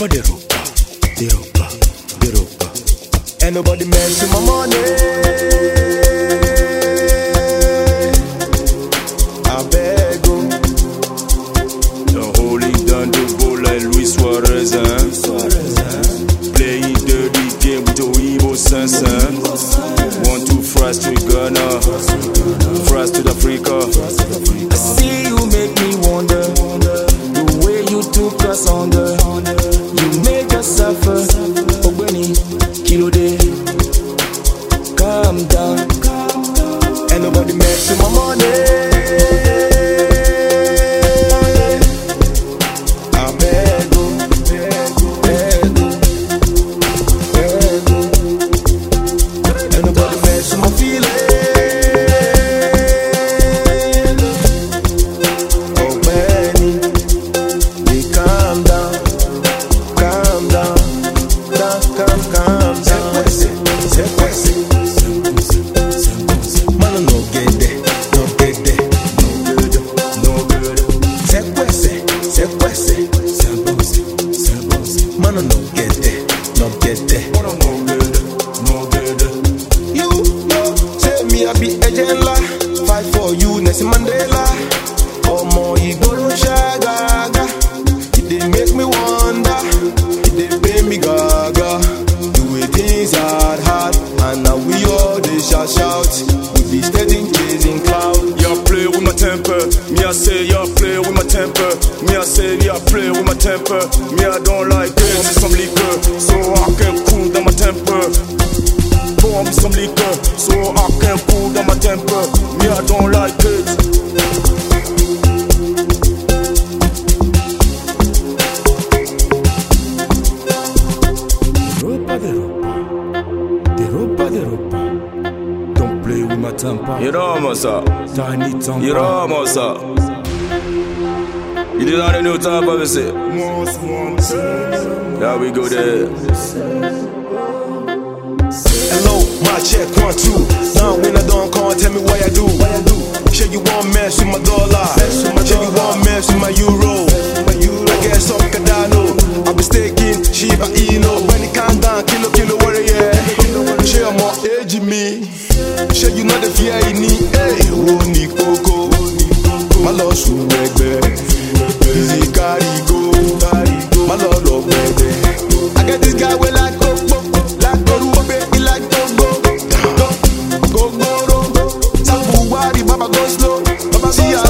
Ropa de ropa, de ropa, de ropa. Ain't nobody mess with my money. I beg you. The holy done the ball like Luis Suarez, hein? Playing dirty game with your evil sense, hein? 1, 2 fries to Ghana, fries to Africa. I see you make me wonder the way you took us under. You make us suffer. Ogbeni, kilo day. Calm down. Ain't nobody mess with my money. Fight for you, Nelson Mandela. Omo Igboro Shagaga. It dey make me wonder. It dey pay me gaga. The way things are hard, and now we all dey shout. We be steady chasing cloud. Y'all play with my temper. Me I say y'all play with my temper. Me I say y'all play with my temper. Me I don't like it. Some liquor, so I can cool down my temper. Pour me some liquor, so I can cool down my temper. Me I don't like it. Ropa de ropa, de ropa de ropa. Don't play with my temper. You know Masa. Tiny temper. You know Masa. You did not a new temper, we say. There we go there. Hello, my check 1, 2. Now when I don't call, tell me what I do. Sure you want mess with my dollar. Sure you want mess with my euro. I guess up Cardano. I be staking Shiba Inu. When it calm down, kilo warrior. Sure I'm more age me. Sure you know the fear in me. Hey, Roni Coco. My love should easy carry go. My love love baby. I get this guy with like Coco. Like Coco, baby, like Coco. Go, Baba go slow. Baba see ya